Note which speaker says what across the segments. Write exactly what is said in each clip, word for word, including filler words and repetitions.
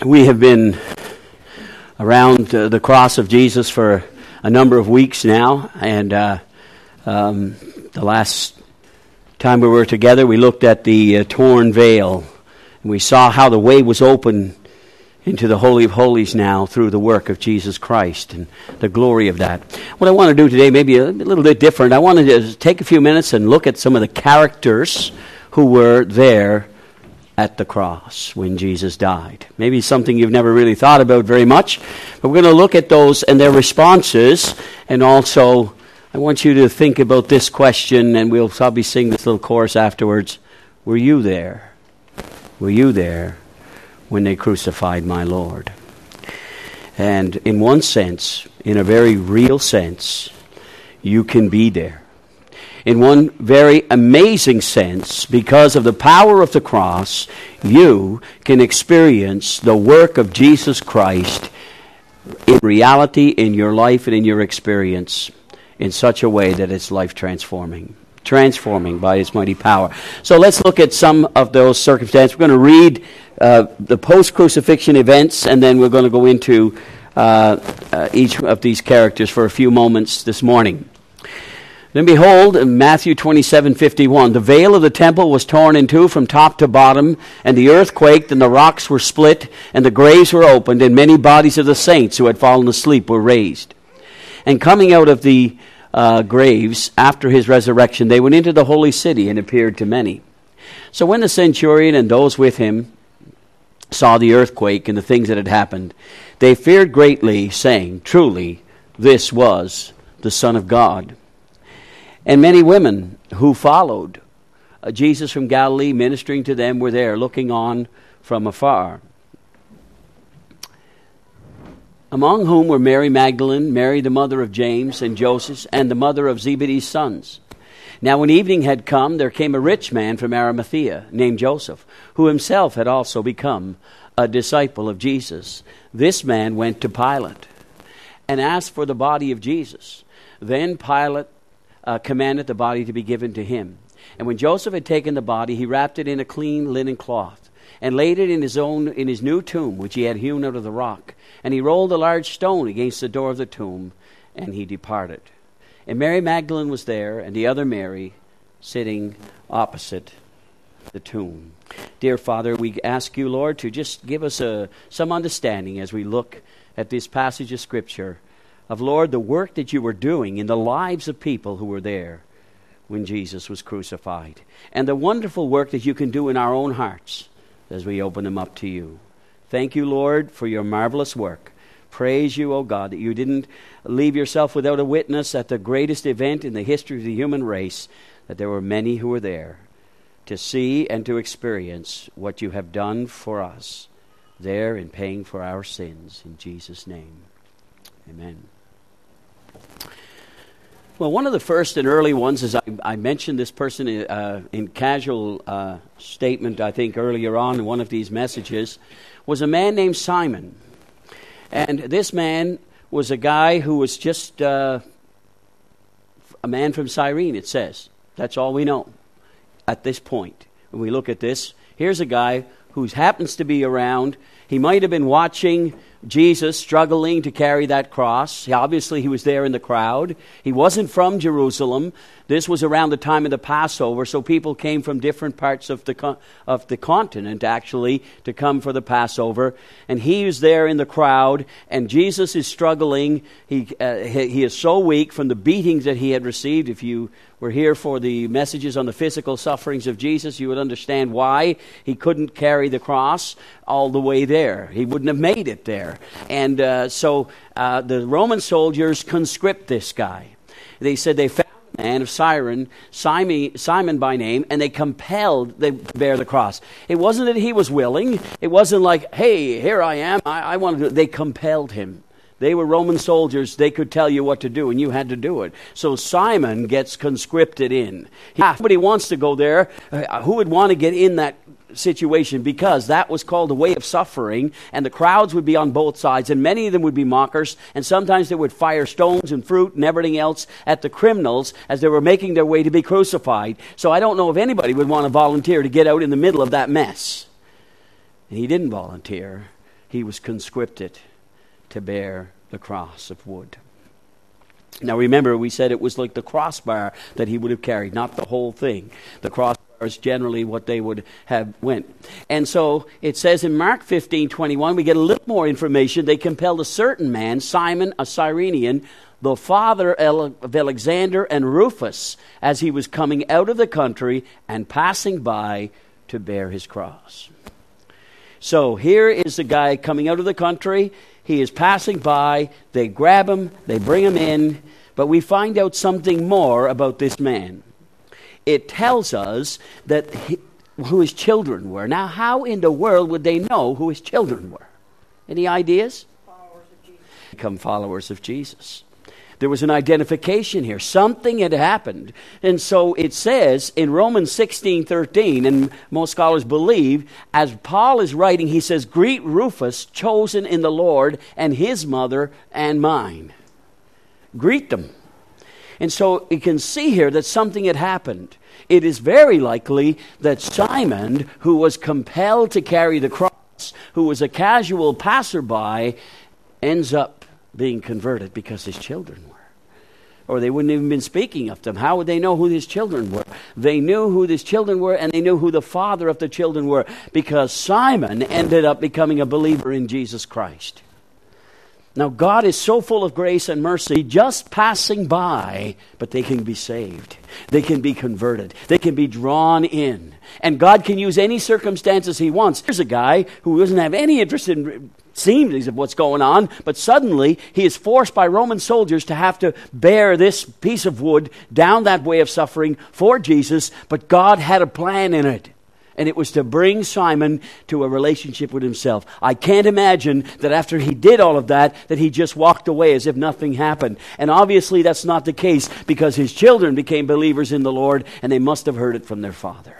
Speaker 1: We have been around uh, the cross of Jesus for a number of weeks now, and uh, um, the last time we were together, we looked at the uh, torn veil, and we saw how the way was open into the Holy of Holies now through the work of Jesus Christ and the glory of that. What I want to do today may be a little bit different. I want to take a few minutes and look at some of the characters who were there at the cross when Jesus died. Maybe something you've never really thought about very much, but we're going to look at those and their responses, and also I want you to think about this question, and we'll probably sing this little chorus afterwards. Were you there? Were you there when they crucified my Lord? And in one sense, in a very real sense, you can be there. In one very amazing sense, because of the power of the cross, you can experience the work of Jesus Christ in reality, in your life, and in your experience in such a way that it's life-transforming. Transforming by His mighty power. So let's look at some of those circumstances. We're going to read uh, the post-crucifixion events, and then we're going to go into uh, uh, each of these characters for a few moments this morning. Then behold, in Matthew twenty-seven fifty-one, the veil of the temple was torn in two from top to bottom, and the earth quaked, and the rocks were split, and the graves were opened, and many bodies of the saints who had fallen asleep were raised. And coming out of the uh, graves after his resurrection, they went into the holy city and appeared to many. So when the centurion and those with him saw the earthquake and the things that had happened, they feared greatly, saying, truly, this was the Son of God. And many women who followed uh, Jesus from Galilee, ministering to them, were there, looking on from afar. Among whom were Mary Magdalene, Mary the mother of James and Joseph, and the mother of Zebedee's sons. Now when evening had come, there came a rich man from Arimathea, named Joseph, who himself had also become a disciple of Jesus. This man went to Pilate and asked for the body of Jesus. Then Pilate Uh, commanded the body to be given to him. And when Joseph had taken the body, he wrapped it in a clean linen cloth and laid it in his own in his new tomb, which he had hewn out of the rock. And he rolled a large stone against the door of the tomb, and he departed. And Mary Magdalene was there, and the other Mary sitting opposite the tomb. Dear Father, we ask you, Lord, to just give us a, some understanding as we look at this passage of Scripture of, Lord, the work that you were doing in the lives of people who were there when Jesus was crucified, and the wonderful work that you can do in our own hearts as we open them up to you. Thank you, Lord, for your marvelous work. Praise you, O God, that you didn't leave yourself without a witness at the greatest event in the history of the human race, that there were many who were there to see and to experience what you have done for us there in paying for our sins. In Jesus' name, amen. Well, one of the first and early ones, as I, I mentioned this person uh, in casual uh, statement, I think, earlier on in one of these messages, was a man named Simon. And this man was a guy who was just uh, a man from Cyrene, it says. That's all we know at this point. When we look at this, here's a guy who happens to be around. He might have been watching Jesus struggling to carry that cross. Obviously, he was there in the crowd. He wasn't from Jerusalem. This was around the time of the Passover, so people came from different parts of the con- of the continent, actually, to come for the Passover. And he was there in the crowd, and Jesus is struggling. He, uh, he, he is so weak from the beatings that he had received. If you were here for the messages on the physical sufferings of Jesus, you would understand why he couldn't carry the cross all the way there. He wouldn't have made it there. And uh, so uh, the Roman soldiers conscript this guy. They said they found a man of Cyrene, Simon, Simon by name, and they compelled them to bear the cross. It wasn't that he was willing. It wasn't like, hey, here I am, I, I want to do it. They compelled him. They were Roman soldiers. They could tell you what to do, and you had to do it. So Simon gets conscripted in. He, nobody wants to go there. Uh, who would want to get in that situation? Because that was called a way of suffering, and the crowds would be on both sides, and many of them would be mockers, and sometimes they would fire stones and fruit and everything else at the criminals as they were making their way to be crucified. So I don't know if anybody would want to volunteer to get out in the middle of that mess. And he didn't volunteer. he was conscripted to bear the cross of wood. Now remember, we said it was like the crossbar that he would have carried, not the whole thing. The crossbar is generally what they would have went. And so it says in Mark fifteen twenty-one, we get a little more information. They compelled a certain man, Simon, a Cyrenian, the father of Alexander and Rufus, as he was coming out of the country and passing by to bear his cross. So here is the guy coming out of the country. He is passing by. They grab him. They bring him in. But we find out something more about this man. It tells us that he, who his children were. Now, how in the world would they know who his children were? Any ideas?
Speaker 2: Followers of Jesus.
Speaker 1: Become followers of Jesus. There was an identification here. Something had happened. And so it says in Romans sixteen thirteen, and most scholars believe, as Paul is writing, he says, "Greet Rufus, chosen in the Lord, and his mother and mine." Greet them. And so you can see here that something had happened. It is very likely that Simon, who was compelled to carry the cross, who was a casual passerby, ends up being converted because his children were. Or they wouldn't even been speaking of them. How would they know who his children were? They knew who his children were, and they knew who the father of the children were, because Simon ended up becoming a believer in Jesus Christ. Now, God is so full of grace and mercy, just passing by, but they can be saved. They can be converted. They can be drawn in. And God can use any circumstances he wants. Here's a guy who doesn't have any interest in seems of what's going on, but suddenly he is forced by Roman soldiers to have to bear this piece of wood down that way of suffering for Jesus, but God had a plan in it. And it was to bring Simon to a relationship with himself. I can't imagine that after he did all of that, that he just walked away as if nothing happened. And obviously that's not the case, because his children became believers in the Lord, and they must have heard it from their father.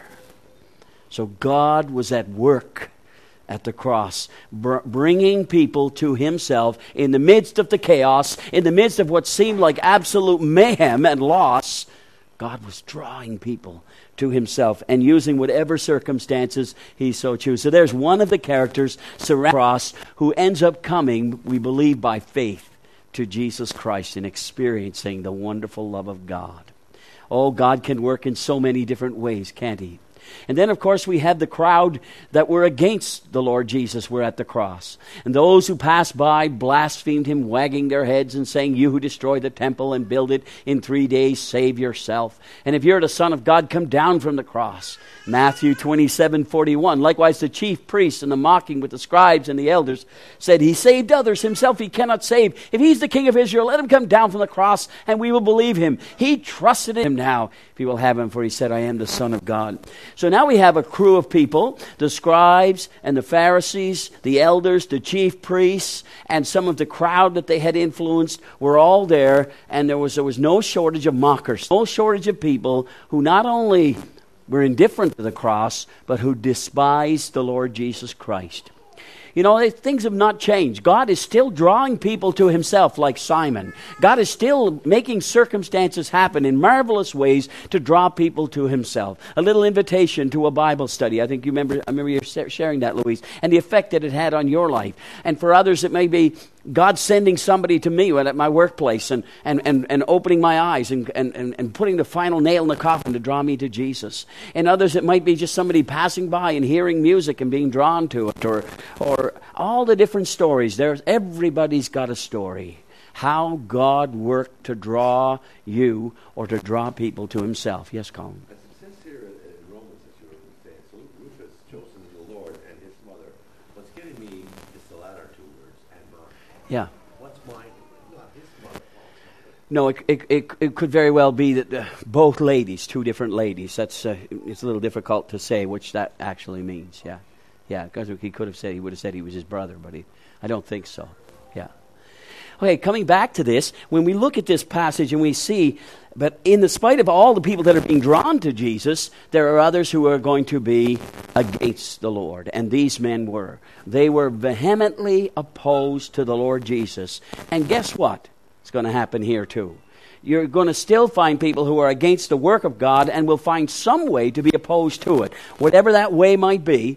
Speaker 1: So God was at work at the cross, br- bringing people to himself in the midst of the chaos, in the midst of what seemed like absolute mayhem and loss. God was drawing people to himself and using whatever circumstances he so chooses. So there's one of the characters surrounding the cross who ends up coming, we believe, by faith to Jesus Christ and experiencing the wonderful love of God. Oh, God can work in so many different ways, can't he? And then, of course, we had the crowd that were against the Lord Jesus were at the cross. And those who passed by blasphemed him, wagging their heads and saying, "You who destroy the temple and build it in three days, save yourself. And if you're the Son of God, come down from the cross." Matthew twenty-seven forty-one. Likewise, the chief priests and the mocking with the scribes and the elders said, "He saved others, himself he cannot save. If he's the King of Israel, let him come down from the cross and we will believe him. He trusted in him now, if he will have him, for he said, I am the Son of God." So now we have a crew of people, the scribes and the Pharisees, the elders, the chief priests, and some of the crowd that they had influenced were all there, and there was, there was no shortage of mockers, no shortage of people who not only were indifferent to the cross, but who despised the Lord Jesus Christ. You know, things have not changed. God is still drawing people to himself like Simon. God is still making circumstances happen in marvelous ways to draw people to himself. A little invitation to a Bible study. I think you remember, I remember you sharing that, Louise, and the effect that it had on your life. And for others, it may be God sending somebody to me at my workplace and, and, and, and opening my eyes and, and, and putting the final nail in the coffin to draw me to Jesus. And others, it might be just somebody passing by and hearing music and being drawn to it, or or all the different stories. There's everybody's got a story. How God worked to draw you or to draw people to himself. Yes, Colin?
Speaker 3: As it says here in Romans, as you were saying, so Rufus, chosen in the Lord, and his mother. What's getting me is the latter two words, and mine.
Speaker 1: Yeah.
Speaker 3: What's mine? Not his mother.
Speaker 1: No, it, it it it could very well be that uh, both ladies, two different ladies. That's uh, it's a little difficult to say which that actually means. Yeah, yeah. Because he could have said he would have said he was his brother, but he, I don't think so. Yeah. Okay, coming back to this, when we look at this passage and we see, but in the spite of all the people that are being drawn to Jesus, there are others who are going to be against the Lord. And these men were. They were vehemently opposed to the Lord Jesus. And guess what? It's going to happen here too. You're going to still find people who are against the work of God and will find some way to be opposed to it. Whatever that way might be,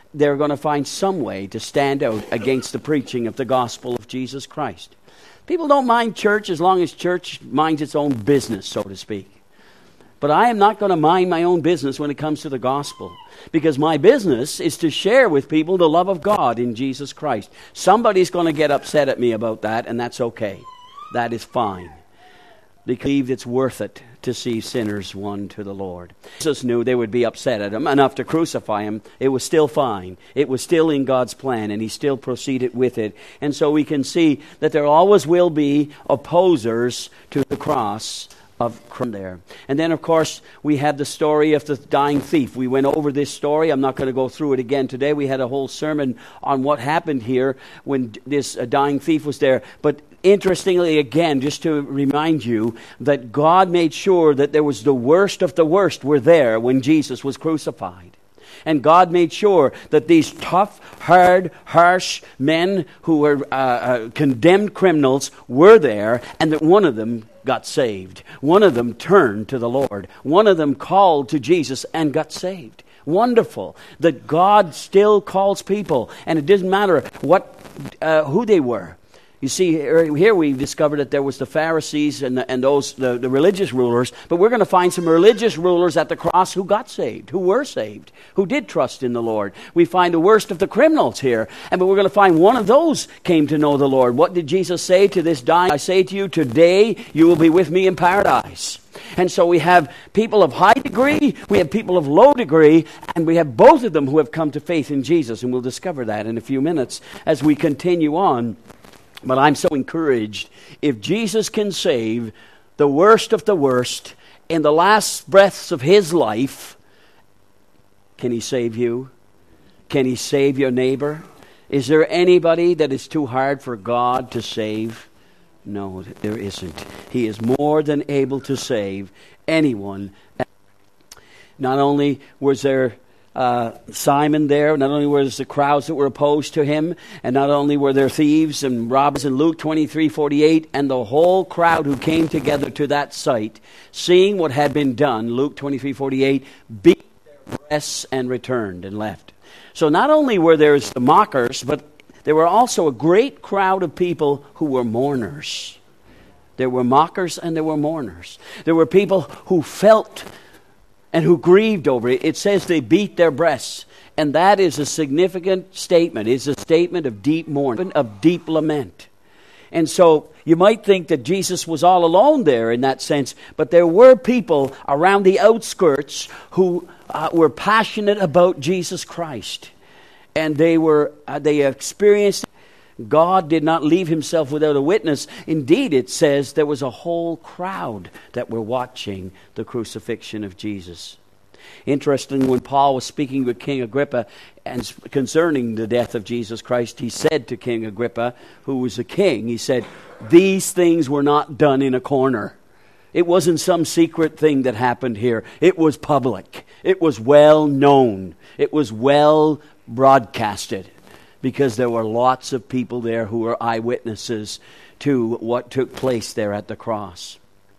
Speaker 1: they're going to find some way to stand out against the preaching of the gospel of Jesus Christ. People don't mind church as long as church minds its own business, so to speak. But I am not going to mind my own business when it comes to the gospel, because my business is to share with people the love of God in Jesus Christ. Somebody's going to get upset at me about that, and that's okay. That is fine. Because it's worth it to see sinners won to the Lord. Jesus knew they would be upset at him enough to crucify him. It was still fine. It was still in God's plan, and he still proceeded with it. And so we can see that there always will be opposers to the cross of Christ there. And then, of course, we had the story of the dying thief. We went over this story. I'm not going to go through it again today. We had a whole sermon on what happened here when this uh, dying thief was there. But interestingly, again, just to remind you that God made sure that there was the worst of the worst were there when Jesus was crucified. And God made sure that these tough, hard, harsh men who were uh, uh, condemned criminals were there, and that one of them got saved. One of them turned to the Lord. One of them called to Jesus and got saved. Wonderful that God still calls people, and it doesn't matter what uh, who they were. You see, here we discovered that there was the Pharisees and, the, and those the, the religious rulers, but we're going to find some religious rulers at the cross who got saved, who were saved, who did trust in the Lord. We find the worst of the criminals here, and but we're going to find one of those came to know the Lord. What did Jesus say to this dying? I say to you, today you will be with me in paradise. And so we have people of high degree, we have people of low degree, and we have both of them who have come to faith in Jesus, and we'll discover that in a few minutes as we continue on. But I'm so encouraged. If Jesus can save the worst of the worst in the last breaths of his life, can he save you? Can he save your neighbor? Is there anybody that is too hard for God to save? No, there isn't. He is more than able to save anyone. Not only was there Uh, Simon there, not only were there the crowds that were opposed to him, and not only were there thieves and robbers in Luke twenty-three forty-eight, and the whole crowd who came together to that site, seeing what had been done, Luke twenty-three forty-eight, beat their breasts and returned and left. So not only were there the mockers, but there were also a great crowd of people who were mourners. There were mockers and there were mourners. There were people who felt and who grieved over it. It says they beat their breasts. And that is a significant statement. It's a statement of deep mourning, of deep lament. And so you might think that Jesus was all alone there in that sense, but there were people around the outskirts who uh, were passionate about Jesus Christ. And they were uh, they experienced God did not leave himself without a witness. Indeed, it says there was a whole crowd that were watching the crucifixion of Jesus. Interesting, when Paul was speaking with King Agrippa and concerning the death of Jesus Christ, he said to King Agrippa, who was a king, he said, these things were not done in a corner. It wasn't some secret thing that happened here. It was public. It was well known. It was well broadcasted. Because there were lots of people there who were eyewitnesses to what took place there at the cross.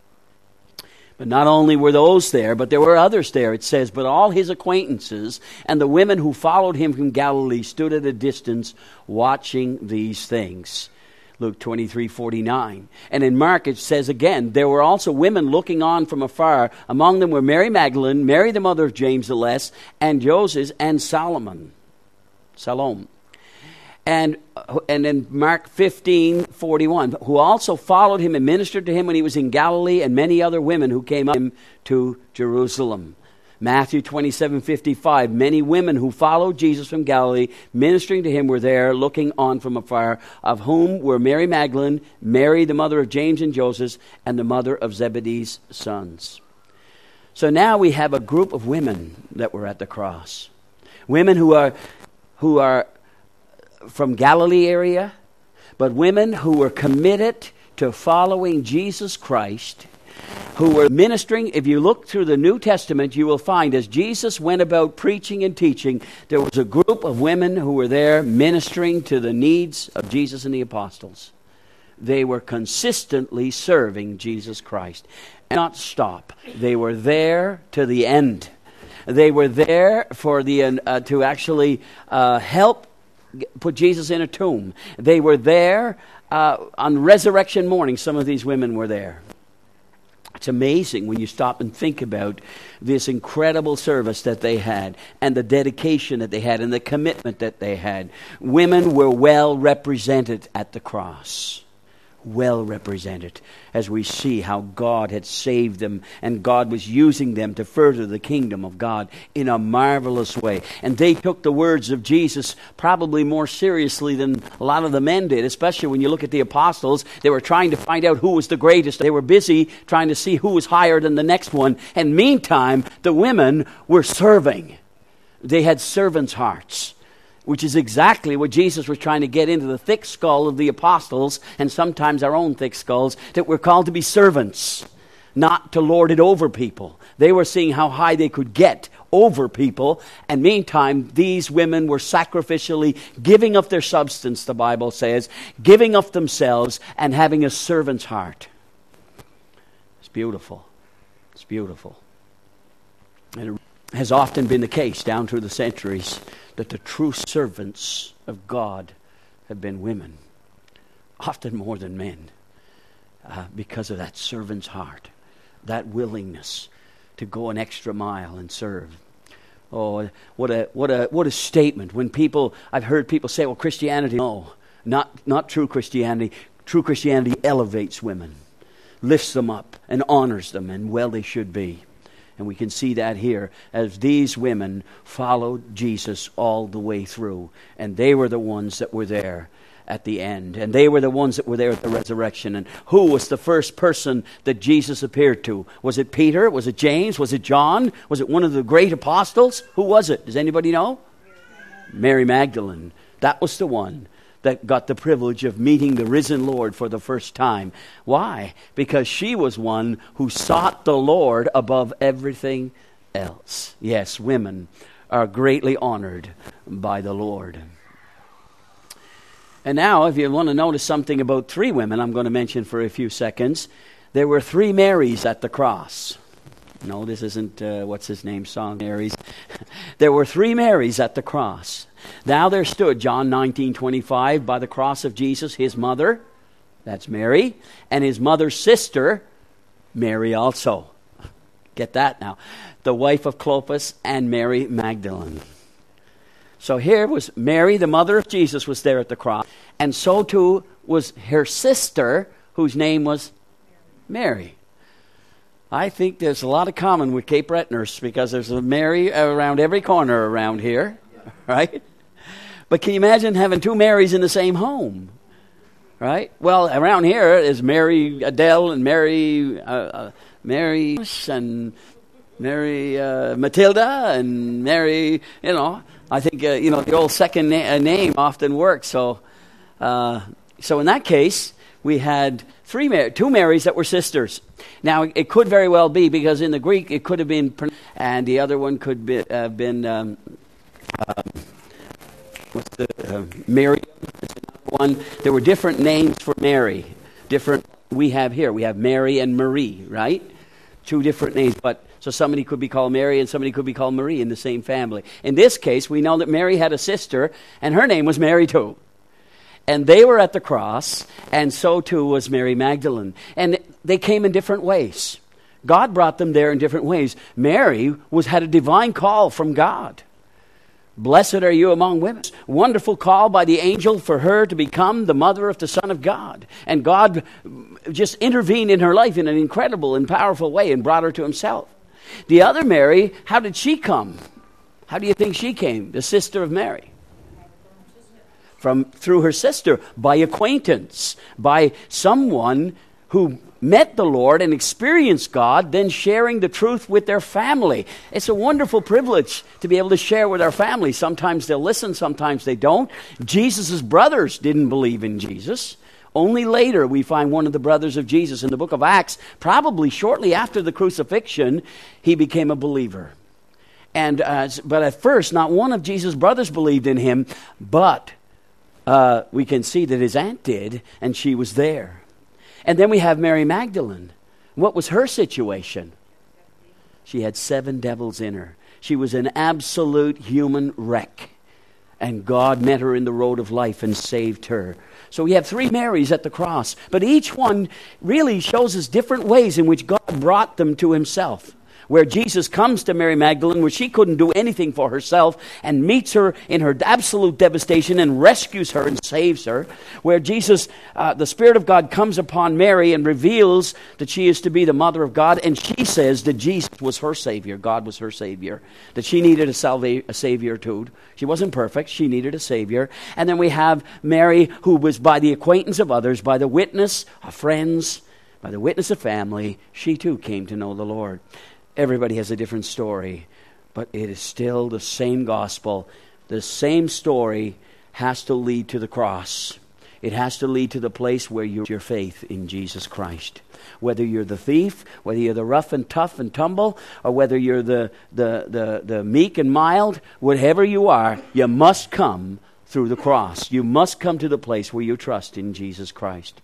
Speaker 1: But not only were those there, but there were others there. It says, but all his acquaintances and the women who followed him from Galilee stood at a distance watching these things. Luke twenty-three forty-nine. And in Mark it says again, there were also women looking on from afar. Among them were Mary Magdalene, Mary the mother of James the Less, and Joseph, and Solomon. Salome. And and in Mark fifteen forty-one, who also followed him and ministered to him when he was in Galilee, and many other women who came up him to Jerusalem. Matthew twenty-seven fifty-five, many women who followed Jesus from Galilee, ministering to him, were there looking on from afar, of whom were Mary Magdalene, Mary the mother of James and Joseph, and the mother of Zebedee's sons. So now we have a group of women that were at the cross. Women who are who are from Galilee area, but women who were committed to following Jesus Christ, who were ministering. If you look through the New Testament, you will find as Jesus went about preaching and teaching, there was a group of women who were there ministering to the needs of Jesus and the apostles. They were consistently serving Jesus Christ. And not stop. They were there to the end. They were there for the uh, to actually uh, help put Jesus in a tomb. They were there uh, on resurrection morning. Some of these women were there. It's amazing when you stop and think about this incredible service that they had and the dedication that they had and the commitment that they had. Women were well represented at the cross. Well represented as we see how God had saved them and God was using them to further the kingdom of God in a marvelous way. And they took the words of Jesus probably more seriously than a lot of the men did, especially when you look at the apostles. They were trying to find out who was the greatest. They were busy trying to see who was higher than the next one. And meantime, the women were serving. They had servants' hearts, which is exactly what Jesus was trying to get into the thick skull of the apostles, and sometimes our own thick skulls, that we're called to be servants, not to lord it over people. They were seeing how high they could get over people, and meantime, these women were sacrificially giving up their substance, the Bible says, giving up themselves, and having a servant's heart. It's beautiful. It's beautiful. And it has often been the case down through the centuries that the true servants of God have been women, often more than men, uh, because of that servant's heart, that willingness to go an extra mile and serve. Oh, what a what a what a statement! When people, I've heard people say, "Well, Christianity, no, not not true Christianity. True Christianity elevates women, lifts them up, and honors them, and well, they should be." And we can see that here as these women followed Jesus all the way through. And they were the ones that were there at the end. And they were the ones that were there at the resurrection. And who was the first person that Jesus appeared to? Was it Peter? Was it James? Was it John? Was it one of the great apostles? Who was it? Does anybody know? Mary Magdalene. That was the one that got the privilege of meeting the risen Lord for the first time. Why? Because she was one who sought the Lord above everything else. Yes, women are greatly honored by the Lord. And now, if you want to notice something about three women, I'm going to mention for a few seconds. There were three Marys at the cross. No, this isn't, uh, what's his name, song, Marys. There were three Marys at the cross. Now there stood, John nineteen twenty-five, by the cross of Jesus, his mother, that's Mary, and his mother's sister, Mary also. Get that now. The wife of Clopas and Mary Magdalene. So here was Mary, the mother of Jesus, was there at the cross. And so too was her sister, whose name was Mary. I think there's a lot of common with Cape Bretoners because there's a Mary around every corner around here, right? But can you imagine having two Marys in the same home, right? Well, around here is Mary Adele and Mary uh, uh, Mary and Mary uh, Matilda and Mary, you know. I think, uh, you know, the old second na- name often works. So, uh, so in that case, we had three, Mar- two Marys that were sisters. Now, it could very well be, because in the Greek, it could have been, and the other one could have uh, been, um, uh, what's the, uh, Miriam, one. There were different names for Mary. Different, we have here, we have Mary and Marie, right? Two different names, but so somebody could be called Mary and somebody could be called Marie in the same family. In this case, we know that Mary had a sister, and her name was Mary too. And they were at the cross, and so too was Mary Magdalene. And they came in different ways. God brought them there in different ways. Mary was had a divine call from God. Blessed are you among women. Wonderful call by the angel for her to become the mother of the Son of God. And God just intervened in her life in an incredible and powerful way and brought her to himself. The other Mary, how did she come? How do you think she came? The sister of Mary. From through her sister, by acquaintance, by someone who met the Lord and experienced God, then sharing the truth with their family. It's a wonderful privilege to be able to share with our family. Sometimes they'll listen, sometimes they don't. Jesus' brothers didn't believe in Jesus. Only later we find one of the brothers of Jesus in the book of Acts, probably shortly after the crucifixion, he became a believer. And uh, but at first, not one of Jesus' brothers believed in him, but uh, we can see that his aunt did, and she was there. And then we have Mary Magdalene. What was her situation? She had seven devils in her. She was an absolute human wreck. And God met her in the road of life and saved her. So we have three Marys at the cross. But each one really shows us different ways in which God brought them to himself. Where Jesus comes to Mary Magdalene, where she couldn't do anything for herself, and meets her in her absolute devastation and rescues her and saves her. Where Jesus, uh, the Spirit of God comes upon Mary and reveals that she is to be the mother of God, and she says that Jesus was her Savior, God was her Savior, that she needed a, salva- a Savior too. She wasn't perfect, she needed a Savior. And then we have Mary, who was by the acquaintance of others, by the witness of friends, by the witness of family, she too came to know the Lord. Everybody has a different story, but it is still the same gospel. The same story has to lead to the cross. It has to lead to the place where you your faith in Jesus Christ. Whether you're the thief, whether you're the rough and tough and tumble, or whether you're the, the, the, the meek and mild, whatever you are, you must come through the cross. You must come to the place where you trust in Jesus Christ.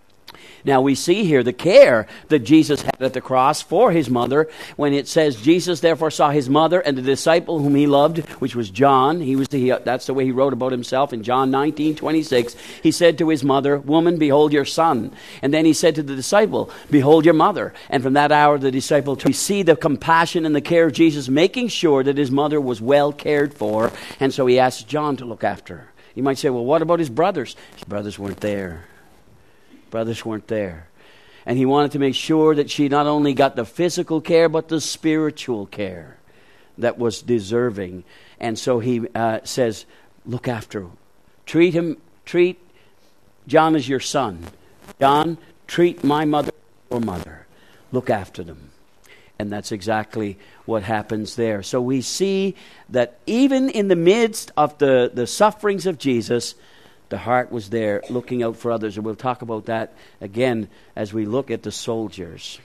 Speaker 1: Now we see here the care that Jesus had at the cross for his mother when it says, Jesus therefore saw his mother and the disciple whom he loved, which was John. He was the, that's the way he wrote about himself in John nineteen twenty-six. He said to his mother, Woman, behold your son. And then he said to the disciple, Behold your mother. And from that hour the disciple took. We see the compassion and the care of Jesus, making sure that his mother was well cared for. And so he asked John to look after her. You might say, well, what about his brothers? His brothers weren't there. Brothers weren't there. And he wanted to make sure that she not only got the physical care, but the spiritual care that was deserving. And so he uh, says, look after him. Treat him, treat John as your son. John, treat my mother or mother. Look after them. And that's exactly what happens there. So we see that even in the midst of the, the sufferings of Jesus, the heart was there looking out for others. And we'll talk about that again as we look at the soldiers.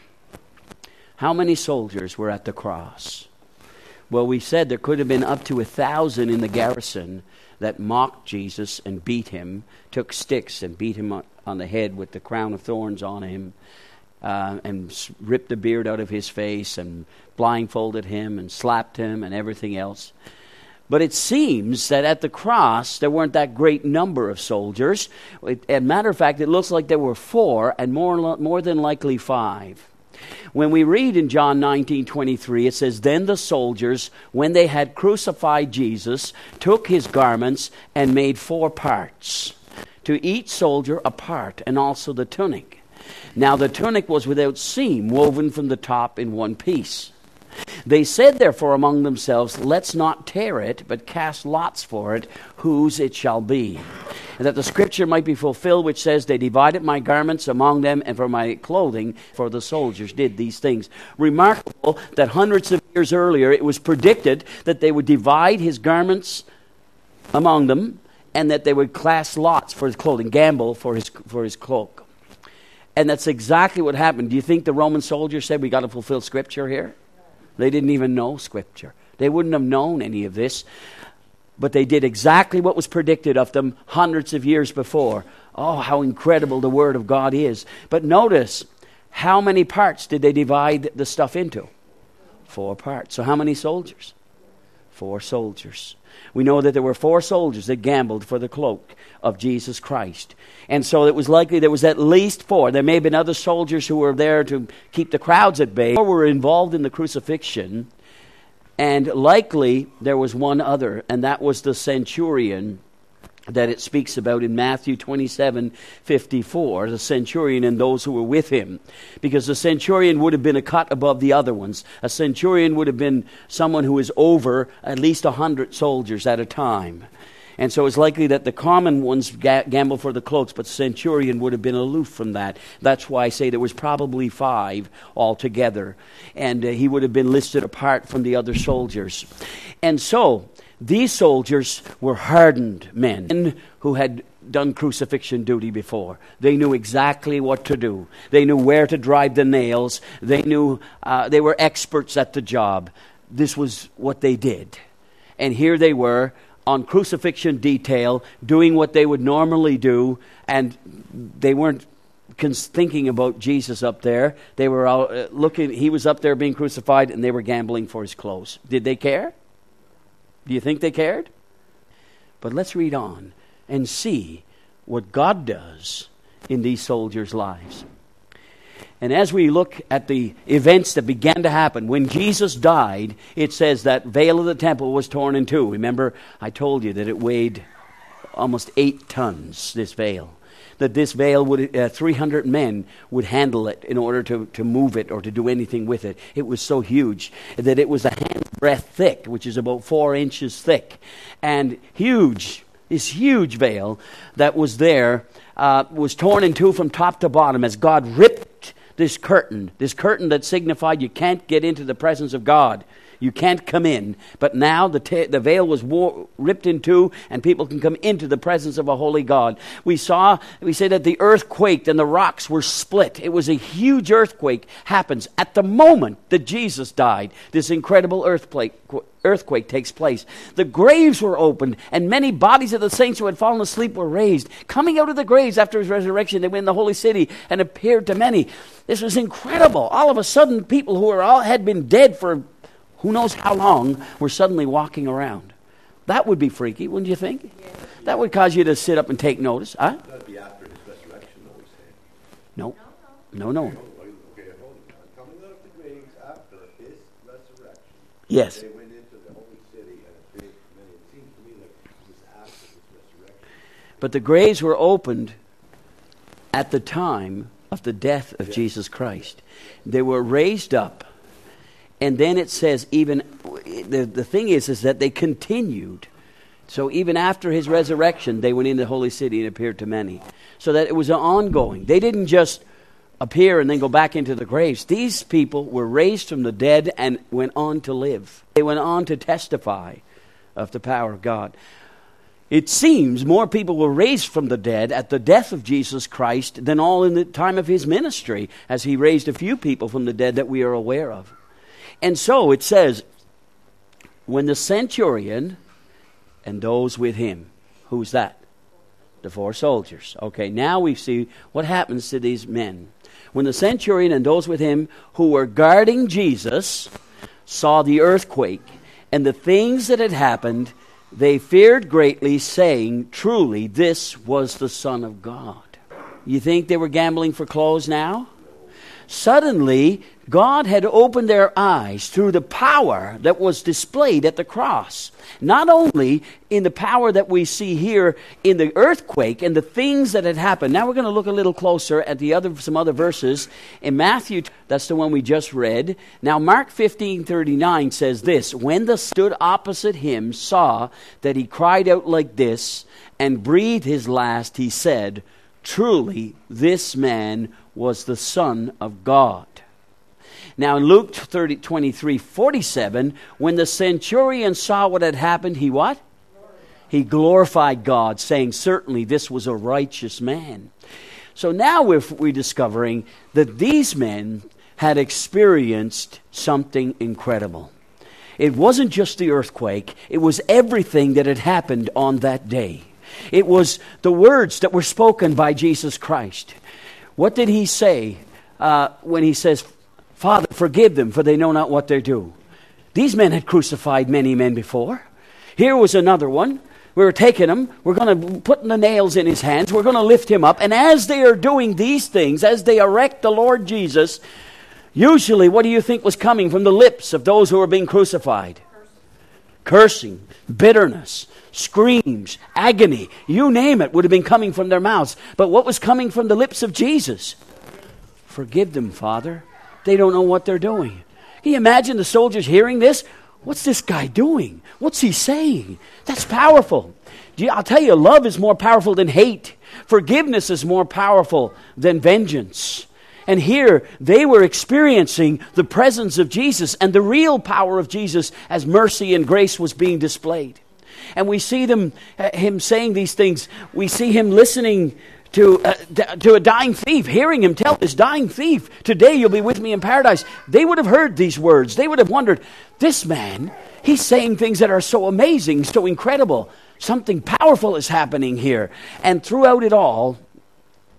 Speaker 1: How many soldiers were at the cross? Well, we said there could have been up to a thousand in the garrison that mocked Jesus and beat him, took sticks and beat him on the head with the crown of thorns on him, uh, and ripped the beard out of his face and blindfolded him and slapped him and everything else. But it seems that at the cross, there weren't that great number of soldiers. As a matter of fact, it looks like there were four, and more, more than likely five. When we read in John nineteen twenty-three, it says, Then the soldiers, when they had crucified Jesus, took his garments and made four parts, to each soldier a part, and also the tunic. Now the tunic was without seam, woven from the top in one piece. They said therefore among themselves, Let's not tear it, but cast lots for it, whose it shall be. And that the scripture might be fulfilled, which says, They divided my garments among them, and for my clothing, for the soldiers did these things. Remarkable that hundreds of years earlier, it was predicted that they would divide his garments among them, and that they would cast lots for his clothing, gamble for his for his cloak. And that's exactly what happened. Do you think the Roman soldiers said, we got to fulfill scripture here? They didn't even know Scripture. They wouldn't have known any of this. But they did exactly what was predicted of them hundreds of years before. Oh, how incredible the Word of God is. But notice, how many parts did they divide the stuff into? Four parts. So how many soldiers? Four soldiers. We know that there were four soldiers that gambled for the cloak of Jesus Christ. And so it was likely there was at least four. There may have been other soldiers who were there to keep the crowds at bay, or were involved in the crucifixion. And likely there was one other, and that was the centurion that it speaks about in Matthew twenty-seven fifty-four, the centurion and those who were with him. Because the centurion would have been a cut above the other ones. A centurion would have been someone who was over at least a hundred soldiers at a time. And so it's likely that the common ones ga- gambled for the cloaks, but the centurion would have been aloof from that. That's why I say there was probably five altogether. And uh, he would have been listed apart from the other soldiers. And so these soldiers were hardened men who had done crucifixion duty before. They knew exactly what to do. They knew where to drive the nails. They knew uh, they were experts at the job. This was what they did. And here they were on crucifixion detail, doing what they would normally do, and they weren't cons- thinking about Jesus up there. They were all uh, looking, he was up there being crucified, and they were gambling for his clothes. Did they care? Do you think they cared? But let's read on and see what God does in these soldiers' lives. And as we look at the events that began to happen, when Jesus died, it says that veil of the temple was torn in two. Remember, I told you that it weighed almost eight tons, this veil. That this veil, would uh, three hundred men would handle it in order to, to move it or to do anything with it. It was so huge that it was a hand's breadth thick, which is about four inches thick. And huge, this huge veil that was there uh, was torn in two from top to bottom as God ripped this curtain, this curtain that signified you can't get into the presence of God. You can't come in. But now the ta- the veil was war- ripped in two, and people can come into the presence of a holy God. We saw, we said that the earth quaked and the rocks were split. It was a huge earthquake happens at the moment that Jesus died. This incredible earthquake, earthquake takes place. The graves were opened, and many bodies of the saints who had fallen asleep were raised. Coming out of the graves after his resurrection, they went in the holy city and appeared to many. This was incredible. All of a sudden, people who were all had been dead for who knows how long, were suddenly walking around. That would be freaky, wouldn't you think? Yeah. That would cause you to sit up and take notice. Huh?
Speaker 3: That would be after his resurrection, though, we say.
Speaker 1: No. No, no.
Speaker 3: Okay, hold on. Coming out of the graves after his resurrection.
Speaker 1: Yes.
Speaker 3: They went into the holy city and appeared to many. It seems to me like it was after his resurrection.
Speaker 1: But the graves were opened at the time of the death of yes. Jesus Christ. They were raised up. And then it says even, the, the thing is, is that they continued. So even after his resurrection, they went into the holy city and appeared to many. So that it was ongoing. They didn't just appear and then go back into the graves. These people were raised from the dead and went on to live. They went on to testify of the power of God. It seems more people were raised from the dead at the death of Jesus Christ than all in the time of his ministry, as he raised a few people from the dead that we are aware of. And so it says, when the centurion and those with him, who's that? The four soldiers. Okay, now we see what happens to these men. When the centurion and those with him who were guarding Jesus saw the earthquake and the things that had happened, they feared greatly, saying, truly, this was the Son of God. You think they were gambling for clothes now? Suddenly, God had opened their eyes through the power that was displayed at the cross. Not only in the power that we see here in the earthquake and the things that had happened. Now we're going to look a little closer at the other some other verses. In Matthew, that's the one we just read. Now Mark fifteen thirty-nine says this, when the stood opposite him saw that he cried out like this and breathed his last, he said, truly this man was the Son of God. Now in Luke thirty, twenty-three, forty-seven, when the centurion saw what had happened, he what? He glorified God, saying, certainly this was a righteous man. So now we're, we're discovering that these men had experienced something incredible. It wasn't just the earthquake, it was everything that had happened on that day. It was the words that were spoken by Jesus Christ. What did he say uh, when he says, Father, forgive them, for they know not what they do? These men had crucified many men before. Here was another one. We were taking him. We're going to put the nails in his hands. We're going to lift him up. And as they are doing these things, as they erect the Lord Jesus, usually what do you think was coming from the lips of those who were being crucified? Cursing, Cursing bitterness, screams, agony, you name it, would have been coming from their mouths. But what was coming from the lips of Jesus? Forgive them, Father. They don't know what they're doing. Can you imagine the soldiers hearing this? What's this guy doing? What's he saying? That's powerful. I'll tell you, love is more powerful than hate. Forgiveness is more powerful than vengeance. And here they were experiencing the presence of Jesus and the real power of Jesus as mercy and grace was being displayed. And we see them, uh, him saying these things. We see him listening to, uh, d- to a dying thief, hearing him tell this dying thief, today you'll be with me in paradise. They would have heard these words. They would have wondered, this man, he's saying things that are so amazing, so incredible. Something powerful is happening here. And throughout it all,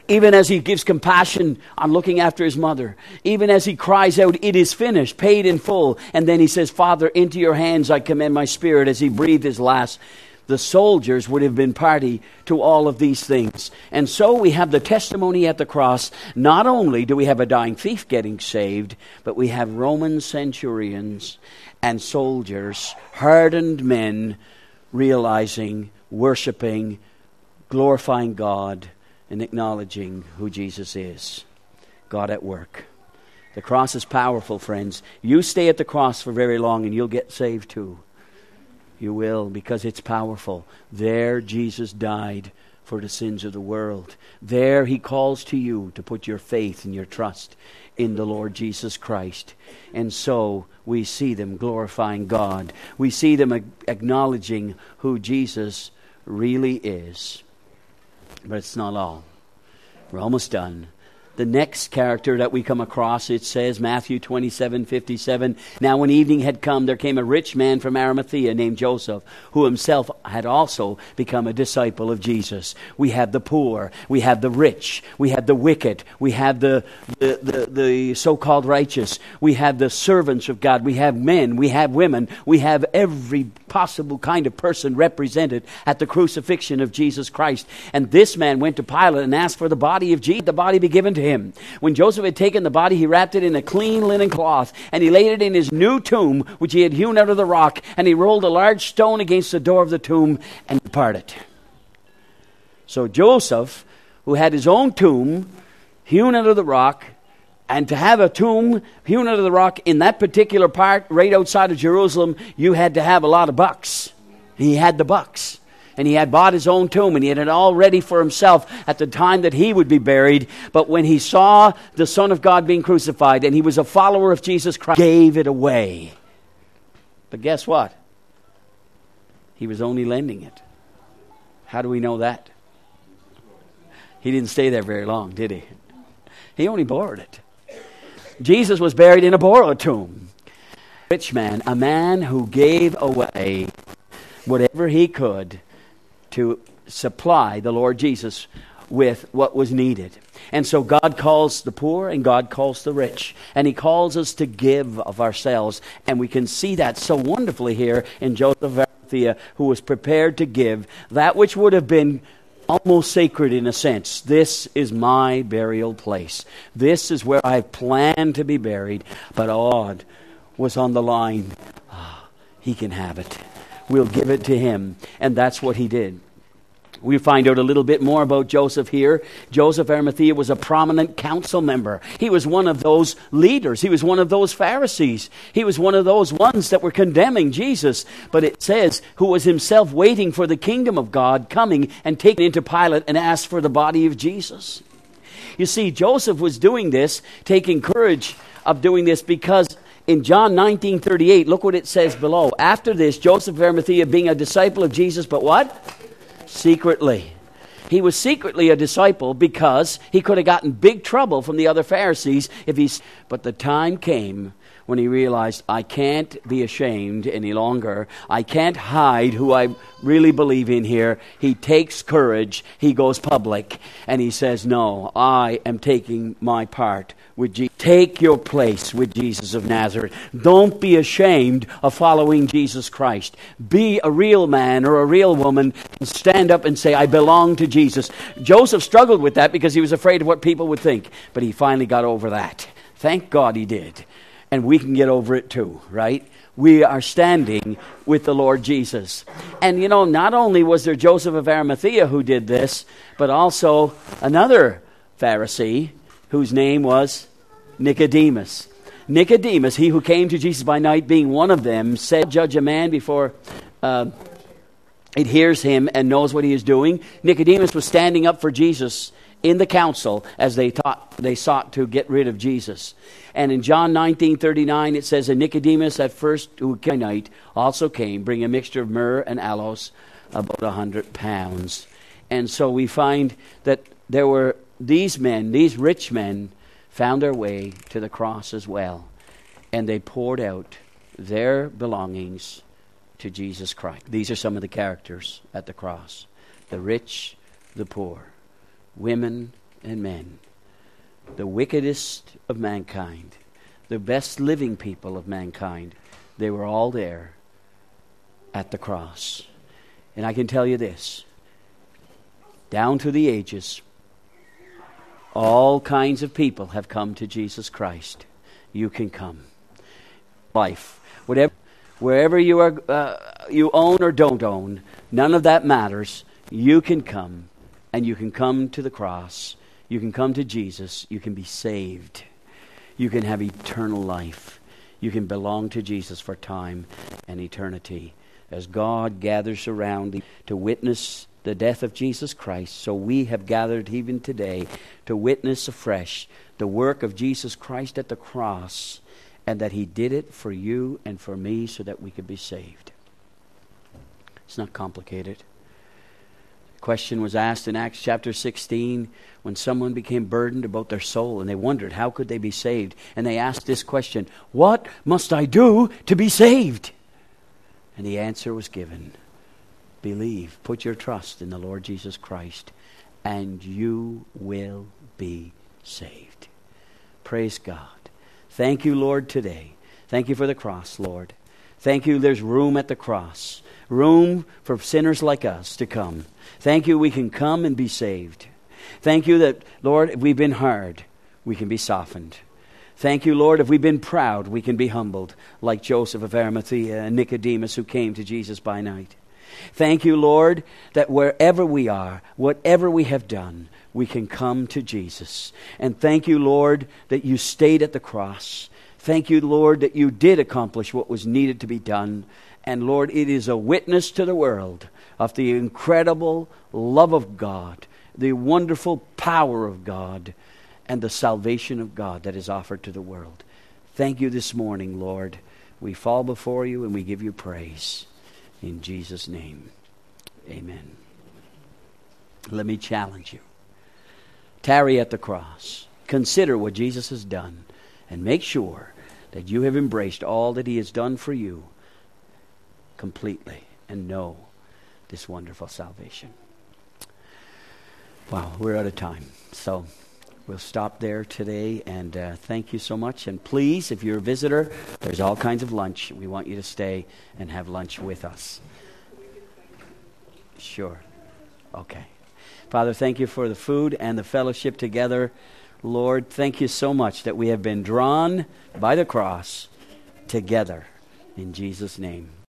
Speaker 1: Even as he gives compassion on looking after his mother. Even as he cries out, it is finished, paid in full. And then he says, Father, into your hands I commend my spirit, as he breathed his last. The soldiers would have been party to all of these things. And so we have the testimony at the cross. Not only do we have a dying thief getting saved, but we have Roman centurions and soldiers, hardened men, realizing, worshiping, glorifying God, and acknowledging who Jesus is. God at work. The cross is powerful, friends. You stay at the cross for very long and you'll get saved too. You will, because it's powerful. There Jesus died for the sins of the world. There he calls to you to put your faith and your trust in the Lord Jesus Christ. And so we see them glorifying God. We see them acknowledging who Jesus really is. But it's not all. We're almost done. The next character that we come across, it says, Matthew twenty-seven fifty-seven, now when evening had come, there came a rich man from Arimathea named Joseph, who himself had also become a disciple of Jesus. We have the poor, we have the rich, we have the wicked, we have the, the, the, the so-called righteous, we have the servants of God, we have men, we have women, we have every possible kind of person represented at the crucifixion of Jesus Christ. And this man went to Pilate and asked for the body of Jesus, the body be given to him. When Joseph had taken the body, he wrapped it in a clean linen cloth, and he laid it in his new tomb, which he had hewn out of the rock, and he rolled a large stone against the door of the tomb and departed. So Joseph, who had his own tomb hewn out of the rock, and to have a tomb hewn out of the rock in that particular part right outside of Jerusalem, you had to have a lot of bucks. He had the bucks. And he had bought his own tomb, and he had it all ready for himself at the time that he would be buried. But when he saw the Son of God being crucified, and he was a follower of Jesus Christ, he gave it away. But guess what? He was only lending it. How do we know that? He didn't stay there very long, did he? He only borrowed it. Jesus was buried in a borrowed tomb. Rich man, a man who gave away whatever he could to supply the Lord Jesus with what was needed. And so God calls the poor and God calls the rich. And he calls us to give of ourselves. And we can see that so wonderfully here in Joseph of Arimathea, who was prepared to give that which would have been almost sacred in a sense. This is my burial place. This is where I've planned to be buried. But odd was on the line. Oh, he can have it. We'll give it to him. And that's what he did. We find out a little bit more about Joseph here. Joseph of Arimathea was a prominent council member. He was one of those leaders. He was one of those Pharisees. He was one of those ones that were condemning Jesus. But it says, who was himself waiting for the kingdom of God coming and taken into Pilate and asked for the body of Jesus. You see, Joseph was doing this, taking courage of doing this, because in John nineteen thirty-eight, look what it says below. After this, Joseph of Arimathea, being a disciple of Jesus, but what? Secretly. He was secretly a disciple because he could have gotten big trouble from the other Pharisees if he's. But the time came when he realized, I can't be ashamed any longer. I can't hide who I really believe in here. He takes courage. He goes public. And he says, no, I am taking my part with Jesus. Take your place with Jesus of Nazareth. Don't be ashamed of following Jesus Christ. Be a real man or a real woman and stand up and say, I belong to Jesus. Joseph struggled with that because he was afraid of what people would think. But he finally got over that. Thank God he did. And we can get over it too, right? We are standing with the Lord Jesus. And you know, not only was there Joseph of Arimathea who did this, but also another Pharisee whose name was Nicodemus. Nicodemus, he who came to Jesus by night, being one of them, said, judge a man before uh, it hears him and knows what he is doing. Nicodemus was standing up for Jesus in the council as they thought they sought to get rid of Jesus. And in John nineteen thirty-nine it says, and Nicodemus at first who came by night also came, bringing a mixture of myrrh and aloes, about a hundred pounds. And so we find that there were these men, these rich men, found their way to the cross as well. And they poured out their belongings to Jesus Christ. These are some of the characters at the cross. The rich, the poor, women and men, the wickedest of mankind, the best living people of mankind, they were all there at the cross. And I can tell you this, down through the ages, all kinds of people have come to Jesus Christ. You can come. Life, whatever, wherever you are, uh, you own or don't own, none of that matters. You can come, and you can come to the cross. You can come to Jesus. You can be saved. You can have eternal life. You can belong to Jesus for time and eternity. As God gathers around to witness the death of Jesus Christ, so we have gathered even today to witness afresh the work of Jesus Christ at the cross, and that He did it for you and for me so that we could be saved. It's not complicated. The question was asked in Acts chapter sixteen when someone became burdened about their soul and they wondered how could they be saved. And they asked this question, what must I do to be saved? And the answer was given. Believe, put your trust in the Lord Jesus Christ, and you will be saved. Praise God. Thank you, Lord, today. Thank you for the cross, Lord. Thank you there's room at the cross. Room for sinners like us to come. Thank you we can come and be saved. Thank you that, Lord, if we've been hard, we can be softened. Thank you, Lord, if we've been proud, we can be humbled, like Joseph of Arimathea and Nicodemus who came to Jesus by night. Thank you, Lord, that wherever we are, whatever we have done, we can come to Jesus. And thank you, Lord, that you stayed at the cross. Thank you, Lord, that you did accomplish what was needed to be done. And Lord, it is a witness to the world of the incredible love of God, the wonderful power of God, and the salvation of God that is offered to the world. Thank you this morning, Lord. We fall before you and we give you praise. In Jesus' name, amen. Let me challenge you. Tarry at the cross. Consider what Jesus has done. And make sure that you have embraced all that He has done for you completely. And know this wonderful salvation. Wow, we're out of time. So we'll stop there today. And uh, thank you so much. And please, if you're a visitor, there's all kinds of lunch. We want you to stay and have lunch with us. Sure. Okay. Father, thank you for the food and the fellowship together. Lord, thank you so much that we have been drawn by the cross together. In Jesus' name.